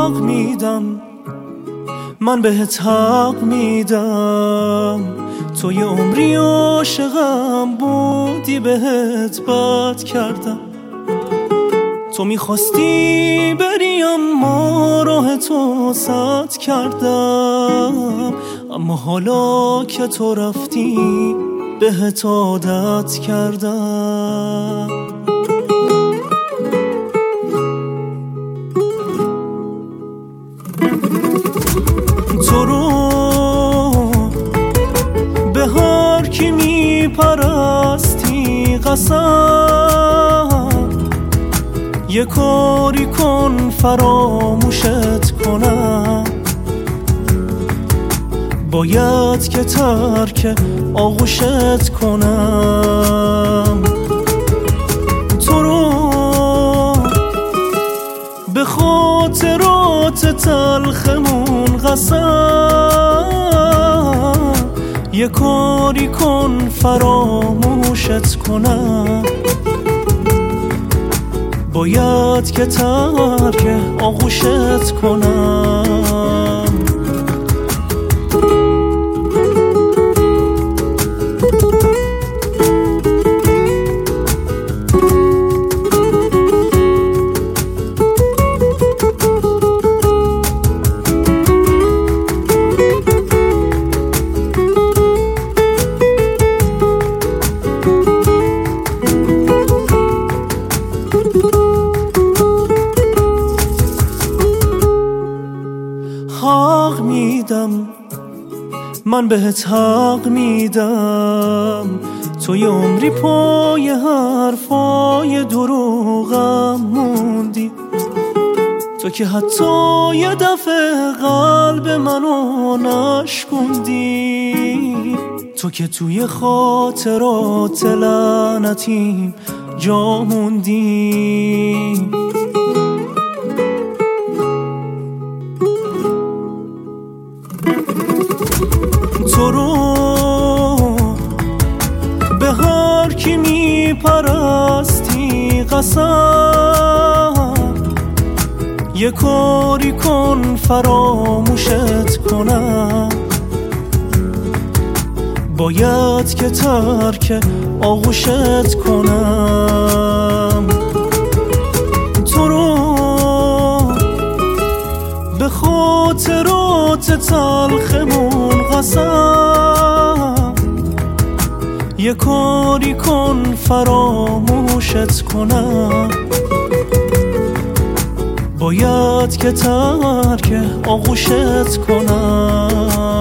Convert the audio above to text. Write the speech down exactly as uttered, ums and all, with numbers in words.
حق میدم، من بهت حق میدم. تو یه عمری عاشقم بودی، بهت بد کردم. تو میخواستی بری اما راه تو سد کردم، اما حالا که تو رفتی بهت عادت کردم. تو رو به هر کی میپرستی قسم، یه کاری کن فراموشت کنم. باید که ترک آغوشت کنم. تو رو به خاطرات تلخمون قسم، یه کاری کن فراموشت کنم. باید که ترک آغوشت کنم. حق میدم، من بهت حق میدم. تو یه عمری پای حرفای دروغم موندی. تو که حتی یه دفعه قلب منو نشکوندی. تو که توی خاطرات لعنتیم جا موندی. تو رو به هر کی میپرستی قسم، یه کاری کن فراموشت کنم. باید که ترک آغوشت کنم. تو رو به خاطرات تلخمون قسم، یه کاری کن فراموشت کنم. باید که ترک آغوشت کنم.